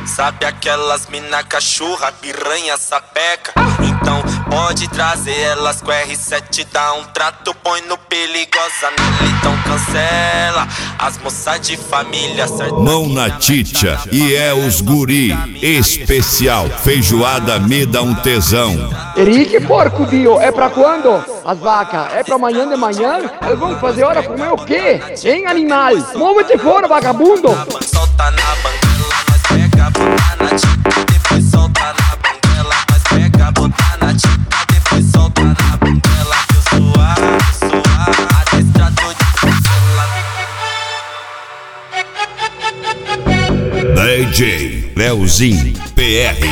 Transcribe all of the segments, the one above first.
Sabe aquelas mina cachorra, piranha, sapeca? Então pode trazer elas com R7, dá um trato, põe no perigosa nele, então cancela. As moças de família, mão na titia e é os guri especial. Feijoada me dá um tesão. Henrique, porco, Dio, é pra quando? As vacas, é pra amanhã de manhã? Vamos fazer hora comer o quê? Hein, animal? Move-te fora, vagabundo! Solta na banguela, nós pega, bota na tica, depois solta na banguela, nós pega, bota na tica, depois solta na banguela, que eu suave, adestrador de DJ Leozinho PR.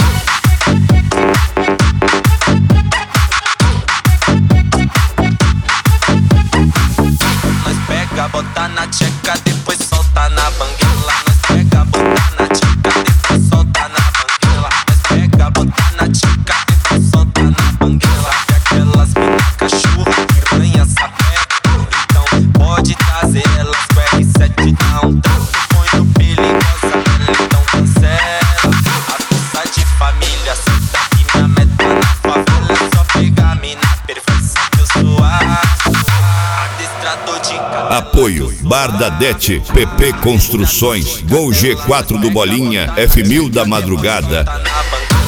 bota na tcheca, depois solta na banguela. Nós pega, bota na tcheca, depois solta na banguela. Nós pega, bota na tcheca, depois solta na banguela. Sabe aquelas mina cachorra, piranha, sapeca? Então pode trazer elas com R7, dá um trato, põe no perigosa nela, então cancela. A força de família, senta que minha meta na favela é só pegar mina perfeição que eu sou adestrador de Apoio Bardadete, PP Construções, Gol G4 do Bolinha, F1000 da Madrugada.